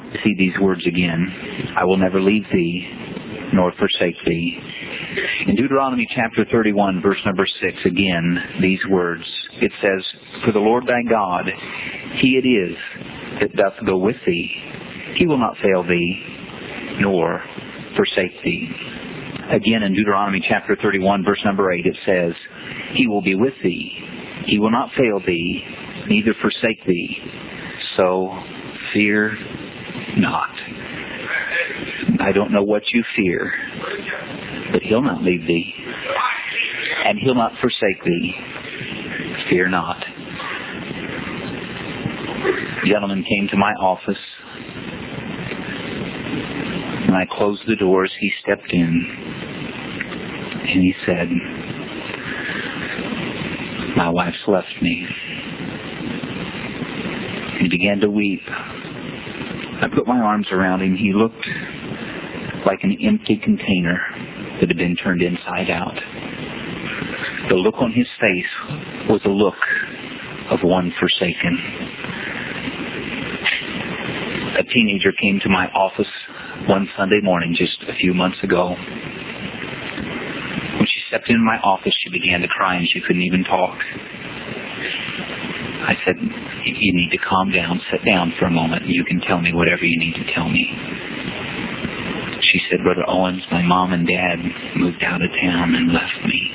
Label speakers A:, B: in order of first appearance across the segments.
A: see these words again. I will never leave thee, nor forsake thee. In Deuteronomy chapter 31, verse number 6, again, these words. It says, For the Lord thy God, He it is that doth go with thee. He will not fail thee, nor forsake thee. Again, in Deuteronomy chapter 31, verse number 8, it says, He will be with thee. He will not fail thee, neither forsake thee. So, fear not. I don't know what you fear, but He'll not leave thee, and He'll not forsake thee. Fear not. A gentleman came to my office. When I closed the doors, he stepped in, and he said, My wife's left me. He began to weep. I put my arms around him. He looked like an empty container that had been turned inside out. The look on his face was a look of one forsaken. A teenager came to my office one Sunday morning just a few months ago. When she stepped into my office, she began to cry and she couldn't even talk. I said, You need to calm down, sit down for a moment, and you can tell me whatever you need to tell me. She said, Brother Owens, my mom and dad moved out of town and left me.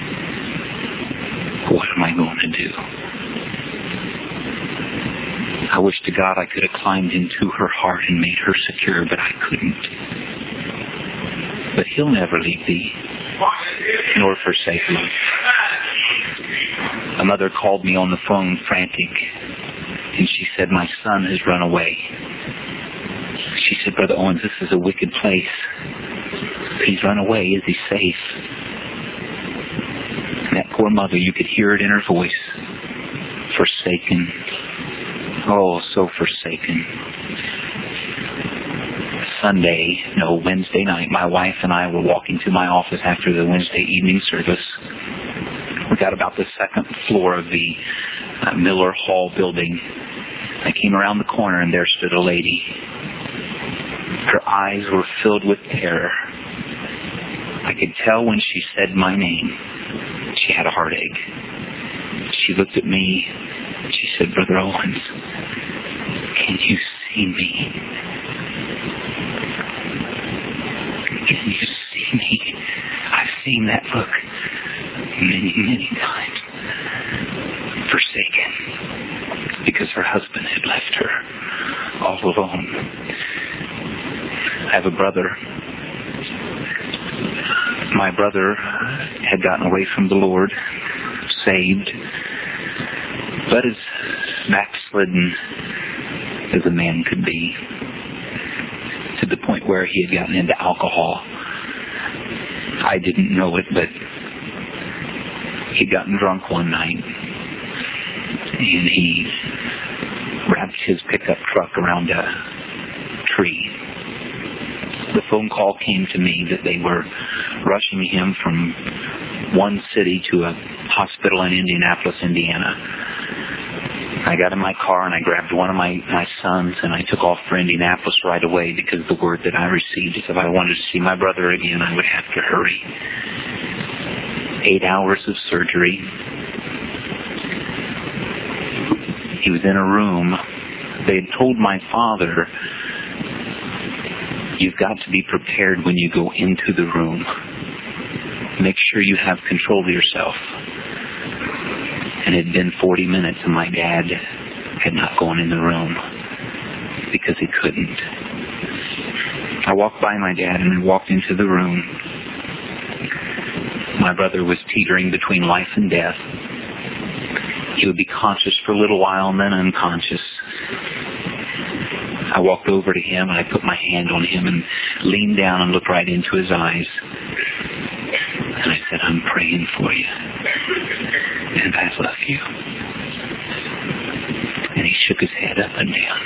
A: What am I going to do? I wish to God I could have climbed into her heart and made her secure, but I couldn't. But He'll never leave thee, nor forsake thee. A mother called me on the phone frantic, and she said, My son has run away. She said, Brother Owens, this is a wicked place. He's run away. Is he safe? And that poor mother, you could hear it in her voice. Forsaken. Oh, so forsaken. Wednesday night, my wife and I were walking to my office after the Wednesday evening service. We got about the second floor of the Miller Hall building. I came around the corner and there stood a lady. Her eyes were filled with terror. I could tell when she said my name, she had a heartache. She looked at me. She said, Brother Owens, can you see me? Can you see me? I've seen that look many, many times. Forsaken. Because her husband had left her all alone. I have a brother. My brother had gotten away from the Lord, saved, but as backslidden as a man could be, to the point where he had gotten into alcohol. I didn't know it, but he'd gotten drunk one night, and he wrapped his pickup truck around a tree. The phone call came to me that they were rushing him from one city to a hospital in Indianapolis, Indiana. I got in my car and I grabbed one of my sons and I took off for Indianapolis right away because the word that I received is if I wanted to see my brother again, I would have to hurry. 8 hours of surgery. He was in a room. They had told my father, you've got to be prepared when you go into the room. Make sure you have control of yourself. And it had been 40 minutes and my dad had not gone in the room because he couldn't. I walked by my dad and I walked into the room. My brother was teetering between life and death. He would be conscious for a little while and then unconscious. I walked over to him and I put my hand on him and leaned down and looked right into his eyes. And I said, I'm praying for you. And I love you. And he shook his head up and down.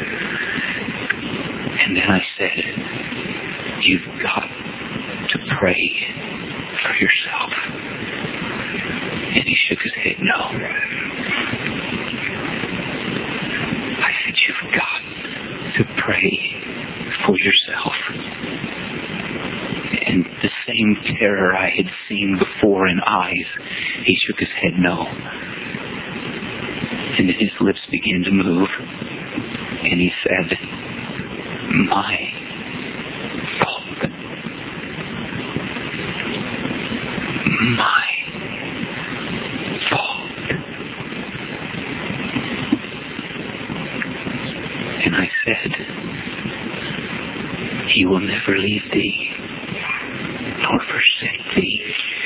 A: And then I said, you've got to pray for yourself. And he shook his head, no. I said, you've got to pray for yourself. And the same terror I had seen before in eyes, he shook his head no. And then his lips began to move. And he said, my fault. My fault. And I said, he will never leave thee, nor forsake thee.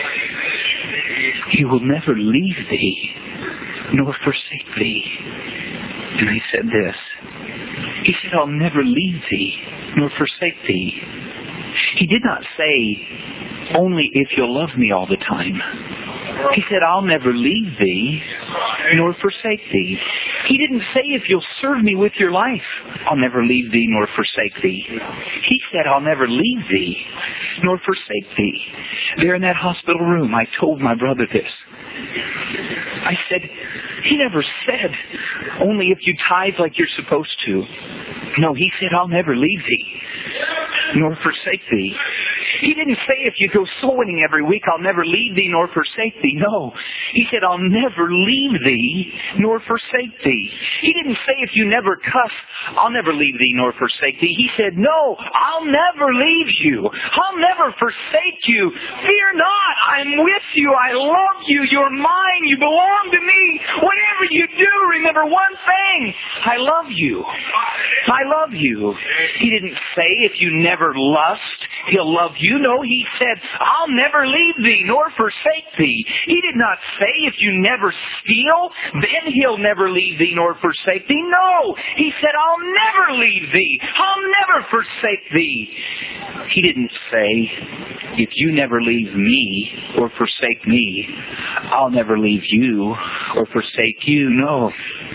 A: He will never leave thee, nor forsake thee. And I said this. He said, I'll never leave thee, nor forsake thee. He did not say, only if you'll love me all the time. He said, I'll never leave thee, nor forsake thee. He didn't say, if you'll serve me with your life, I'll never leave thee, nor forsake thee. He said, I'll never leave thee, nor forsake thee. There in that hospital room, I told my brother this. I said, he never said, only if you tithe like you're supposed to. No, he said, I'll never leave thee, nor forsake thee. He didn't say, if you go soul winning every week, I'll never leave thee nor forsake thee. No. He said, I'll never leave thee nor forsake thee. He didn't say, if you never cuss, I'll never leave thee nor forsake thee. He said, no, I'll never leave you. I'll never forsake you. Fear not. I'm with you. I love you. You're mine. You belong to me. Whatever you do, remember one thing. I love you. I love you. He didn't say, if you never lust, he'll love you. No, he said, I'll never leave thee nor forsake thee. He did not say, if you never steal, then he'll never leave thee nor forsake thee. No, he said, I'll never leave thee. I'll never forsake thee. He didn't say, if you never leave me or forsake me, I'll never leave you or forsake you. No,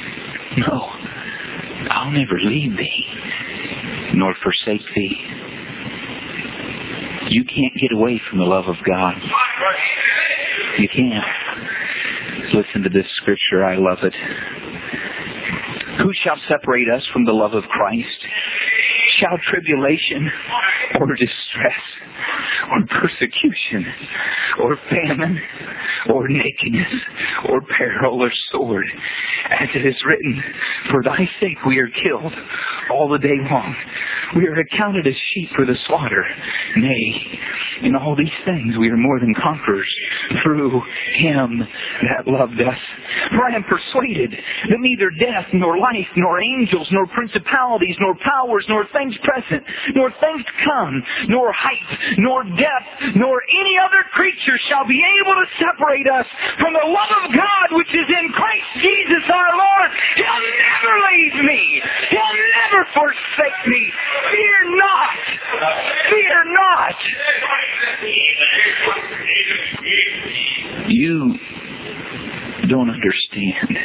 A: I'll never leave thee nor forsake thee. You can't get away from the love of God. You can't. Listen to this scripture. I love it. Who shall separate us from the love of Christ? Shall tribulation or distress or persecution or famine or nakedness or peril or sword? As it is written, for thy sake we are killed all the day long. We are accounted as sheep for the slaughter. Nay, in all these things we are more than conquerors through him that loved us. For I am persuaded that neither death, nor life, nor angels, nor principalities, nor powers, nor things present, nor things to come, nor height, nor depth, nor any other creature shall be able to separate us from the love of God which is in Christ Jesus our Lord. He'll never leave me. He'll never forsake me. Fear not. Fear not. You don't understand.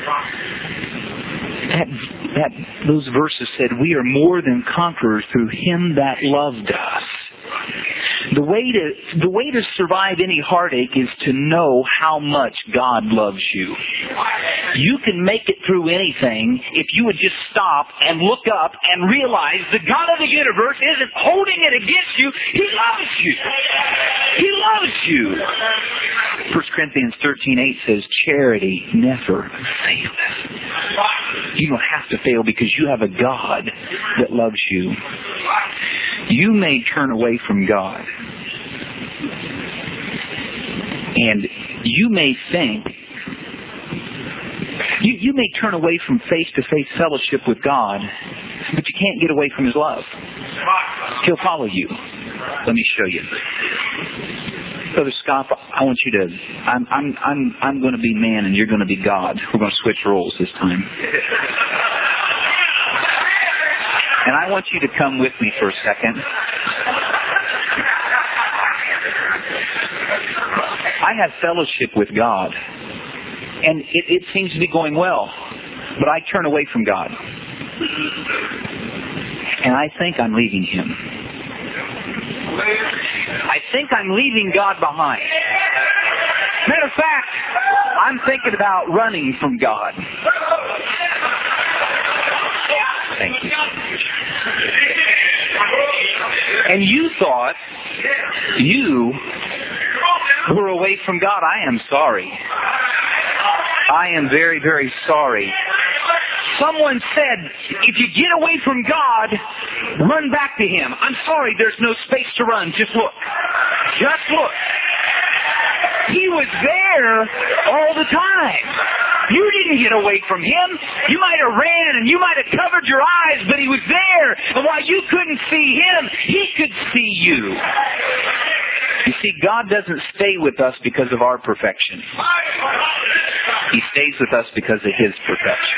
A: Those verses said, we are more than conquerors through him that loved us. The way to survive any heartache is to know how much God loves you. You can make it through anything if you would just stop and look up and realize the God of the universe isn't holding it against you. He loves you. He loves you. 1 Corinthians 13:8 says, charity never faileth. You don't have to fail because you have a God that loves you. You may turn away from God. And you may think, you may turn away from face-to-face fellowship with God, but you can't get away from his love. He'll follow you. Let me show you. Brother Scott, I want you to, I'm going to be man and you're going to be God. We're going to switch roles this time. And I want you to come with me for a second. I have fellowship with God. And it seems to be going well. But I turn away from God. And I think I'm leaving him. I think I'm leaving God behind. Matter of fact, I'm thinking about running from God. Thank you. And you thought you were away from God. I am sorry. I am very, very sorry. Someone said, if you get away from God, run back to Him. I'm sorry, there's no space to run. Just look. Just look. He was there all the time. You didn't get away from Him. You might have ran and you might have covered your eyes, but He was there. And while you couldn't see Him, He could see you. You see, God doesn't stay with us because of our perfection. He stays with us because of His perfection.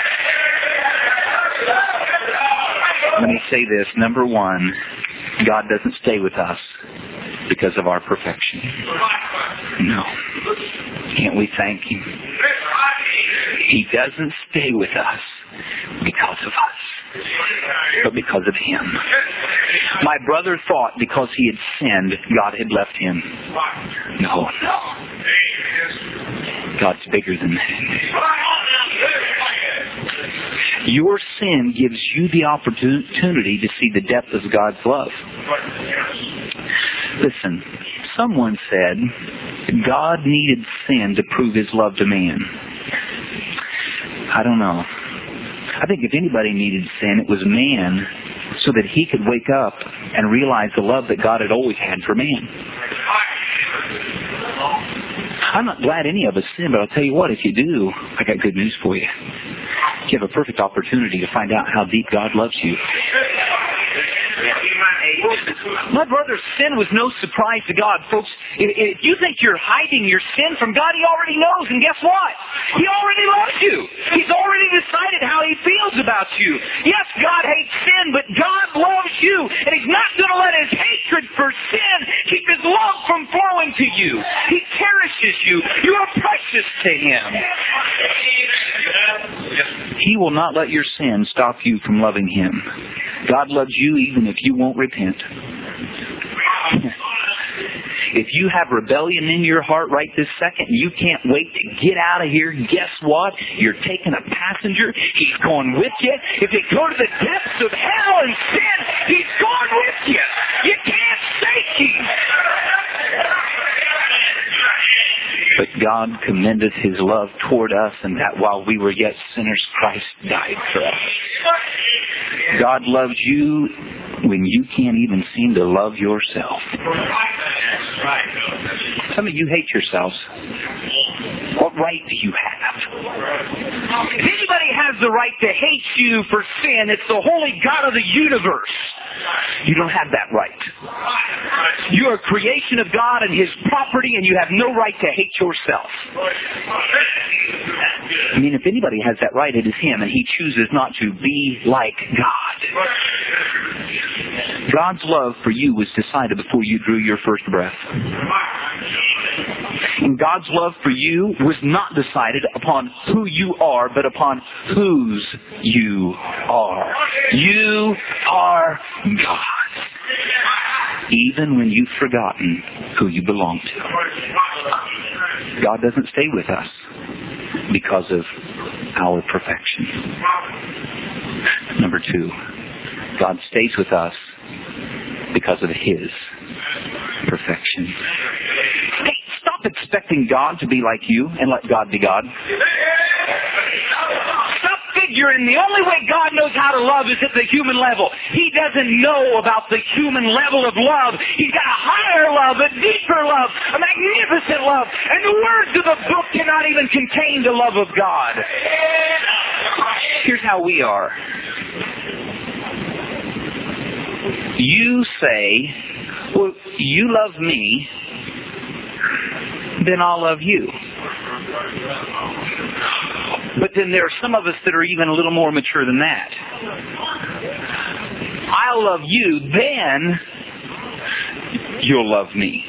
A: Let me say this. Number one, God doesn't stay with us because of our perfection. No. Can't we thank Him? He doesn't stay with us because of us, but because of Him. My brother thought because he had sinned, God had left him. No. God's bigger than that. Your sin gives you the opportunity to see the depth of God's love. Listen, someone said God needed sin to prove His love to man. I don't know. I think if anybody needed sin, it was man, so that he could wake up and realize the love that God had always had for man. I'm not glad any of us sin, but I'll tell you what, if you do, I got good news for you. You have a perfect opportunity to find out how deep God loves you. My brother's sin was no surprise to God. Folks, if you think you're hiding your sin from God, He already knows. And guess what? He already loves you. He's already decided how He feels about you. Yes, God hates sin, but God loves you. And He's not going to let His hatred for sin keep His love from flowing to you. He cherishes you. You are precious to Him. He will not let your sin stop you from loving Him. God loves you even if you won't repent. If you have rebellion in your heart right this second, you can't wait to get out of here. Guess what? You're taking a passenger. He's going with you. If you go to the depths of hell and sin, He's going with you. You can't shake Him. But God commendeth His love toward us, and that while we were yet sinners, Christ died for us. God loves you when you can't even seem to love yourself. Some of you hate yourselves. What right do you have? If anybody has the right to hate you for sin, it's the holy God of the universe. You don't have that right. You are a creation of God and His property, and you have no right to hate yourself. I mean, if anybody has that right, it is Him, and He chooses not to be like God. God's love for you was decided before you drew your first breath. And God's love for you was not decided upon who you are, but upon whose you are. You are God. Even when you've forgotten who you belong to. God doesn't stay with us because of our perfection. Number two, God stays with us because of His perfection. Hey, stop expecting God to be like you and let God be God. Stop figuring the only way God knows how to love is at the human level. He doesn't know about the human level of love. He's got a higher love, a deeper love, a magnificent love. And the words of the book cannot even contain the love of God. Here's how we are. You say, well, you love me, then I'll love you. But then there are some of us that are even a little more mature than that. I'll love you, then you'll love me.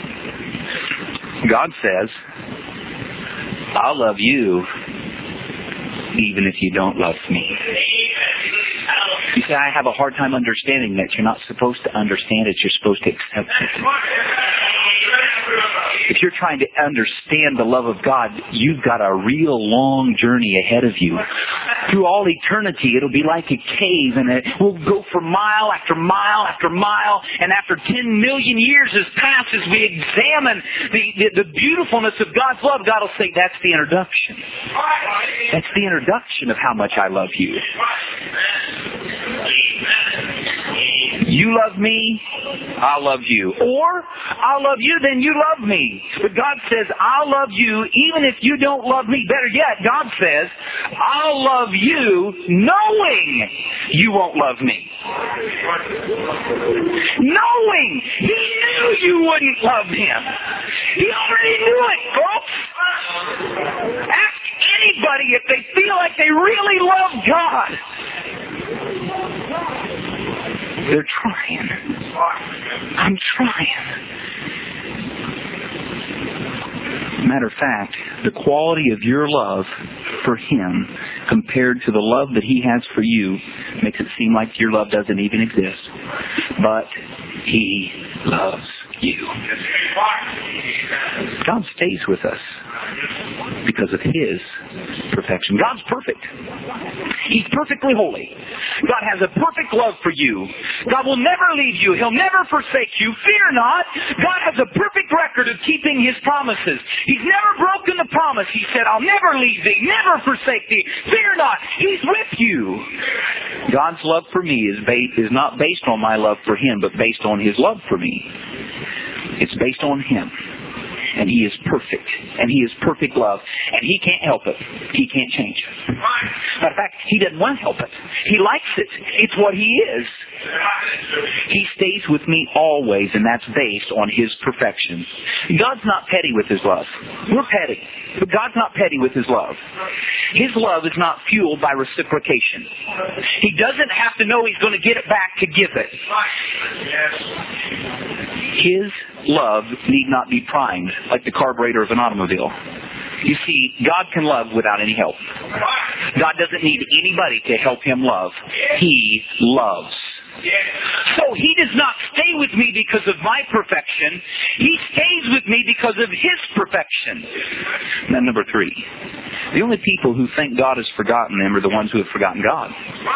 A: God says, I'll love you even if you don't love me. You say, I have a hard time understanding that. You're not supposed to understand it. You're supposed to accept it. If you're trying to understand the love of God, you've got a real long journey ahead of you. Through all eternity, it'll be like a cave, and it will go for mile after mile after mile, and after 10 million years has passed, as we examine the beautifulness of God's love, God will say, that's the introduction. That's the introduction of how much I love you. You love me, I'll love you. Or, I'll love you, then you love me. But God says, I'll love you even if you don't love me. Better yet, God says, I'll love you knowing you won't love me. Knowing He knew you wouldn't love Him. He already knew it, folks. Ask anybody if they feel like they really love God. They're trying. I'm trying. Matter of fact, the quality of your love for Him compared to the love that He has for you makes it seem like your love doesn't even exist. But He loves you. God stays with us because of His perfection. God's perfect. He's perfectly holy. God has a perfect love for you. God will never leave you. He'll never forsake you. Fear not. God has a perfect record of keeping His promises. He's never broken the promise. He said, I'll never leave thee, never forsake thee. Fear not. He's with you. God's love for me is not based on my love for Him, but based on His love for me. It's based on Him. And He is perfect. And He is perfect love. And He can't help it. He can't change it. Matter of fact, He doesn't want to help it. He likes it. It's what He is. He stays with me always, and that's based on His perfection. God's not petty with His love. We're petty. But God's not petty with His love. His love is not fueled by reciprocation. He doesn't have to know He's going to get it back to give it. His love need not be primed like the carburetor of an automobile. You see, God can love without any help. God doesn't need anybody to help Him love. He loves. So He does not stay with me because of my perfection. He stays with me because of His perfection. And then number 3. The only people who think God has forgotten them are the ones who have forgotten God.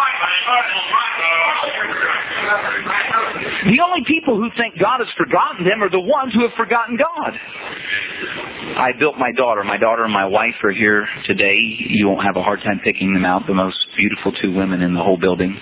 A: The only people who think God has forgotten them are the ones who have forgotten God. I built my daughter. My daughter and my wife are here today. You won't have a hard time picking them out. The most beautiful 2 women in the whole building.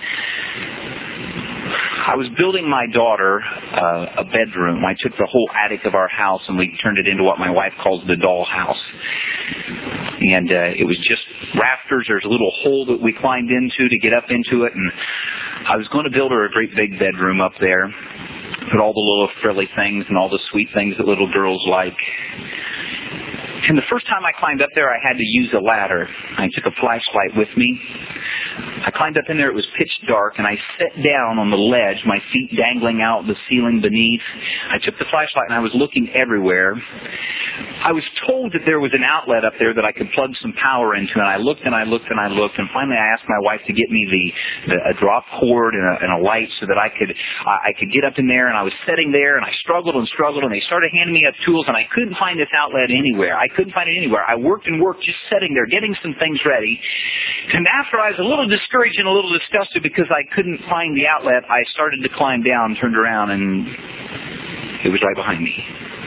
A: I was building my daughter a bedroom. I took the whole attic of our house and we turned it into what my wife calls the doll house. And it was just rafters. There's a little hole that we climbed into to get up into it. And I was going to build her a great big bedroom up there. Put all the little frilly things and all the sweet things that little girls like. And the first time I climbed up there, I had to use a ladder. I took a flashlight with me. I climbed up in there. It was pitch dark, and I sat down on the ledge, my feet dangling out the ceiling beneath. I took the flashlight, and I was looking everywhere. I was told that there was an outlet up there that I could plug some power into, and I looked and I looked and I looked, and finally I asked my wife to get me a drop cord and a light so that I could get up in there. And I was sitting there, and I struggled, and they started handing me up tools, and I couldn't find this outlet anywhere. I couldn't find it anywhere. I worked and worked just sitting there, getting some things ready. And after I was a little discouraged and a little disgusted because I couldn't find the outlet, I started to climb down, turned around, and it was right behind me.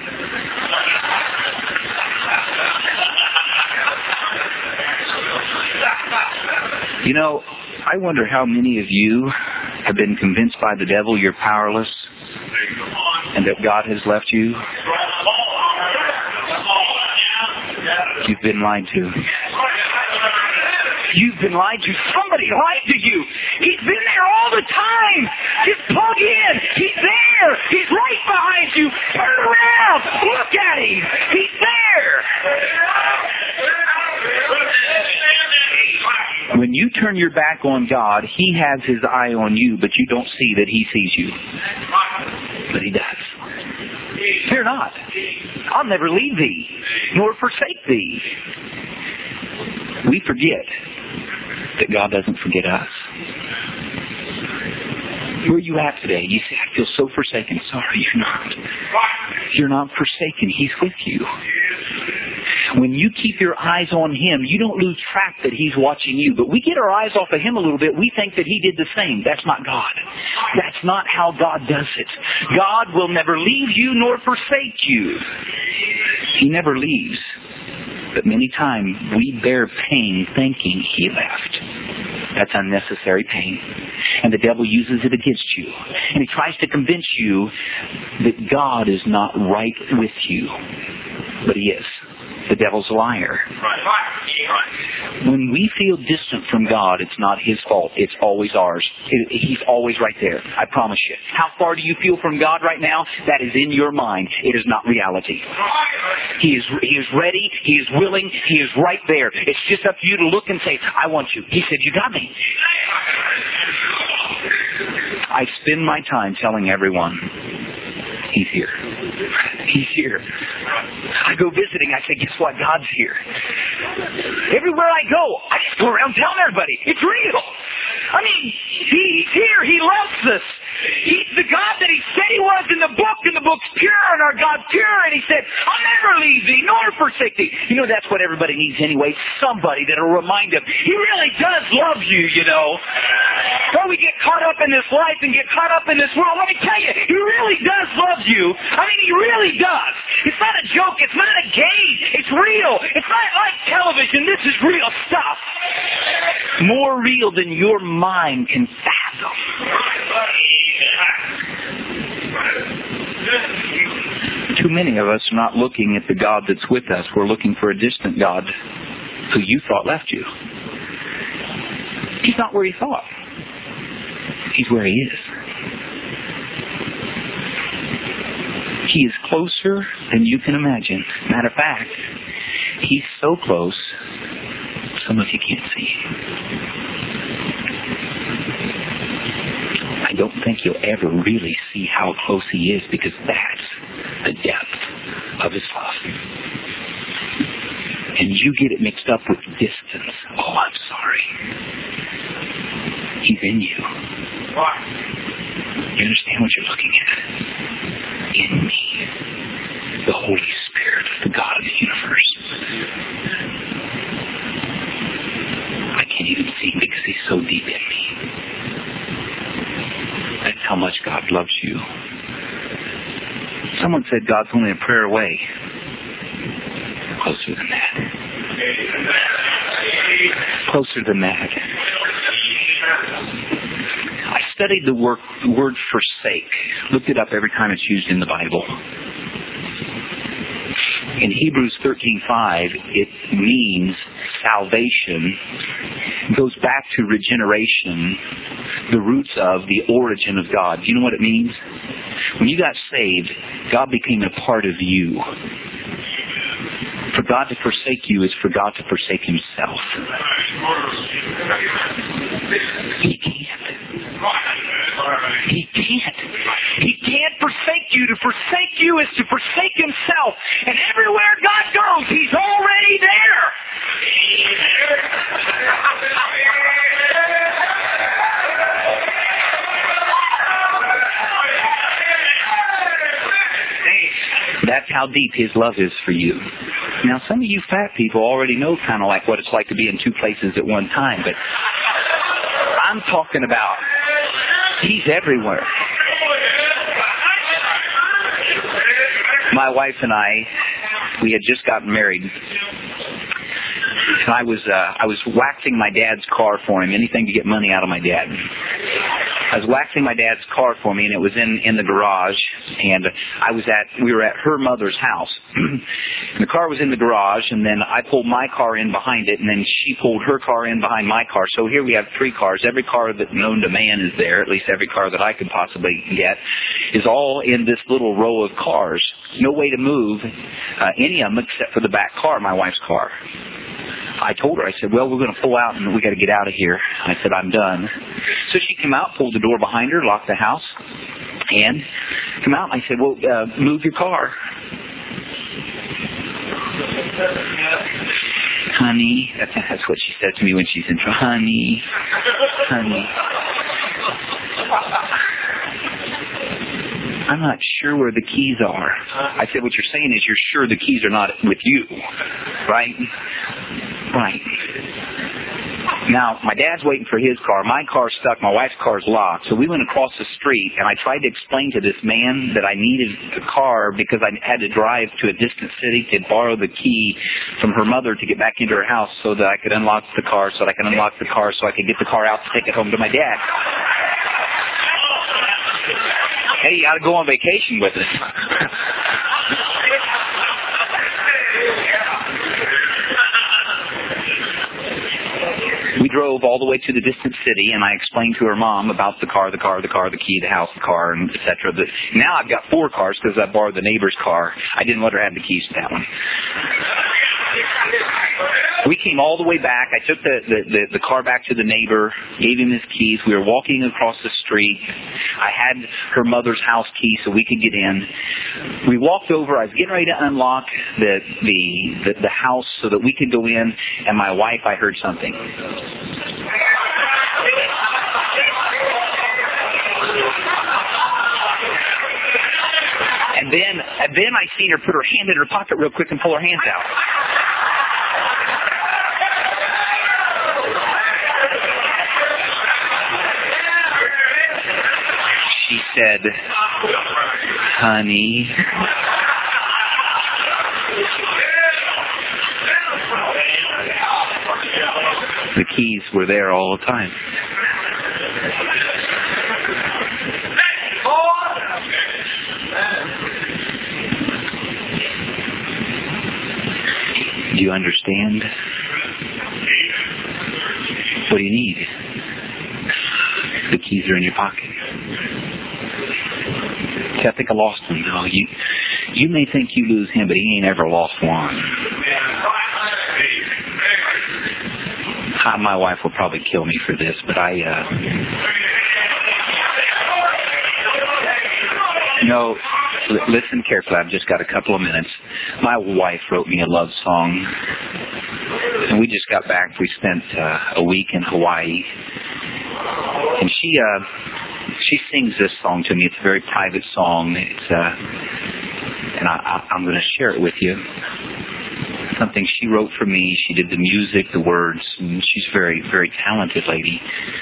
A: You know, I wonder how many of you have been convinced by the devil you're powerless and that God has left you. You've been lied to. You've been lied to. Somebody lied to you. He's been there all the time. Just plug in. He's there. He's right behind you. Turn around. Look at him. He's there. When you turn your back on God, He has His eye on you, but you don't see that He sees you. But He does. Fear not. I'll never leave thee, nor forsake thee. We forget that God doesn't forget us. Where are you at today? You say, I feel so forsaken. Sorry, you're not. You're not forsaken. He's with you. When you keep your eyes on Him, you don't lose track that He's watching you. But we get our eyes off of Him a little bit. We think that He did the same. That's not God. That's not how God does it. God will never leave you nor forsake you. He never leaves. But many times we bear pain thinking He left. That's unnecessary pain. And the devil uses it against you. And he tries to convince you that God is not right with you. But He is. The devil's a liar. When we feel distant from God, it's not His fault. It's always ours. He's always right there. I promise you. How far do you feel from God right now? That is in your mind. It is not reality. He is ready. He is willing. He is right there. It's just up to you to look and say, I want you. He said, you got me. I spend my time telling everyone, He's here. He's here. I go visiting. I say, guess what? God's here. Everywhere I go, I just go around telling everybody, it's real. I mean, He's here. He loves us. He's the God that He said He was in the book, and the book's pure, and our God's pure, and He said, I'll never leave thee, nor forsake thee. You know, that's what everybody needs anyway. Somebody that'll remind them, He really does love you, you know. Well, we get caught up in this life and get caught up in this world. Let me tell you, He really does love you. I mean, He really does. It's not a joke. It's not a game. It's real. It's not like television. This is real stuff. More real than your mind can fathom. Too many of us are not looking at the God that's with us. We're looking for a distant God who you thought left you. He's not where you thought. He's where He is. He is closer than you can imagine. Matter of fact, He's so close, some of you can't see Him. I don't think you'll ever really see how close He is, because that's the depth of His love. And you get it mixed up with distance. Oh, I'm sorry. He's in you. You understand what you're looking at? In me. The Holy Spirit, the God of the universe. I can't even see Him because He's so deep in me. That's how much God loves you. Someone said God's only a prayer away. Closer than that. Closer than that. I studied the word forsake. Looked it up every time it's used in the Bible. In Hebrews 13:5, it means salvation. It goes back to regeneration, the roots of the origin of God. Do you know what it means? When you got saved, God became a part of you. For God to forsake you is for God to forsake Himself. He can't. He can't. He can't forsake you. To forsake you is to forsake Himself. And everywhere God goes, He's already there. That's how deep His love is for you. Now, some of you fat people already know kind of like what it's like to be in two places at one time, but I'm talking about He's everywhere. My wife and I, we had just gotten married. And I was waxing my dad's car for him, anything to get money out of my dad. I was waxing my dad's car for me, and it was in the garage, and we were at her mother's house. And the car was in the garage, and then I pulled my car in behind it, and then she pulled her car in behind my car. So here we have three cars. Every car that's known to man is there, at least every car that I could possibly get, is all in this little row of cars. No way to move any of them except for the back car, my wife's car. I told her, I said, well, we're going to pull out and we got to get out of here. I said, I'm done. So she came out, pulled the door behind her, locked the house, and came out. I said, well, move your car. Honey, that's what she said to me when she's in trouble. Honey. I'm not sure where the keys are. I said, what you're saying is you're sure the keys are not with you, right? Right. Now, my dad's waiting for his car. My car's stuck. My wife's car's locked. So we went across the street, and I tried to explain to this man that I needed a car because I had to drive to a distant city to borrow the key from her mother to get back into her house so that I could unlock the car, so that I could unlock the car, so I could get the car out to take it home to my dad. Hey, you ought to go on vacation with us. We drove all the way to the distant city, and I explained to her mom about the car, the key, the house, the car, and etc. But now I've got 4 cars because I borrowed the neighbor's car. I didn't let her have the keys to that one. We came all the way back. I took the car back to the neighbor, gave him his keys. We were walking across the street. I had her mother's house key so we could get in. We walked over. I was getting ready to unlock the house so that we could go in, and my wife, I heard something. And then I seen her put her hand in her pocket real quick and pull her hands out. She said, honey, the keys were there all the time. Do you understand? What do you need? The keys are in your pocket. I think I lost him. No, you may think you lose him, but he ain't ever lost one. My wife will probably kill me for this, but no, listen carefully. I've just got a couple of minutes. My wife wrote me a love song, and we just got back. We spent a week in Hawaii, and she sings this song to me. It's a very private song. And I'm going to share it with you. Something she wrote for me. She did the music, the words, and she's a very, very talented lady.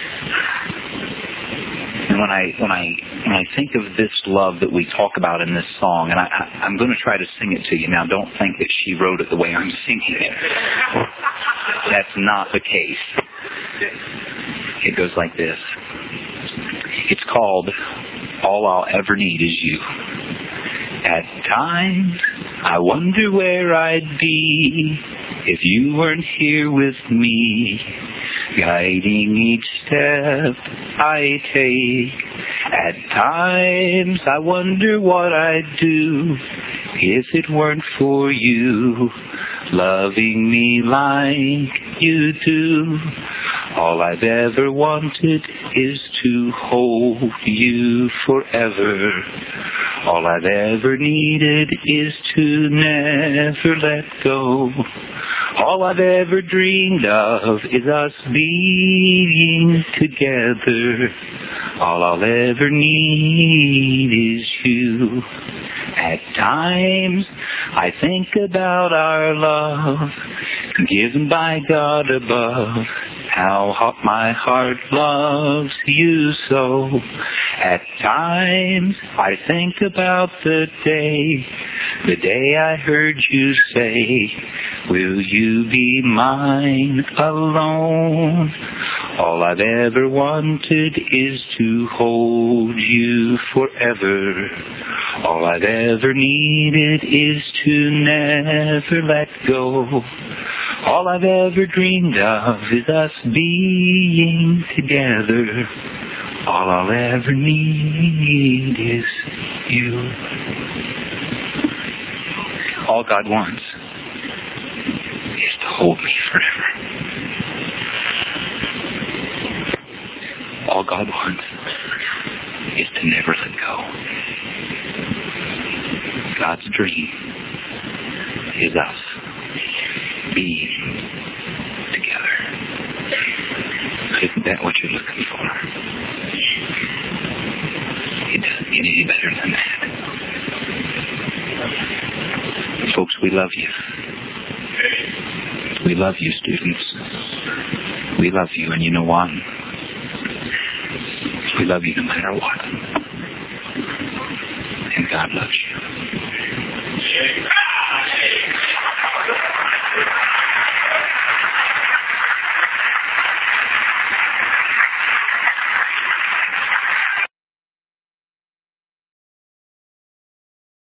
A: And when I think of this love that we talk about in this song, and I'm going to try to sing it to you. Now, don't think that she wrote it the way I'm singing it. That's not the case. It goes like this. It's called All I'll Ever Need Is You. At times, I wonder where I'd be if you weren't here with me, guiding each step I take. At times, I wonder what I'd do if it weren't for you, loving me like you do. All I've ever wanted is to hold you forever. All I've ever needed is to never let go. All I've ever dreamed of is us being together. All I'll ever need is you. At times, I think about our love, given by God above. How my heart loves you so. At times, I think about the day I heard you say, will you be mine alone? All I've ever wanted is to hold you forever. All I've ever needed is to never let go. All I've ever dreamed of is us being together. All I'll ever need is you. All God wants is to hold me forever. All God wants is to never let go. God's dream is us being together. Isn't that what you're looking for? It doesn't get any better than that. Folks, we love you. We love you, students. We love you, and you know why? We love you no matter what. And God loves you.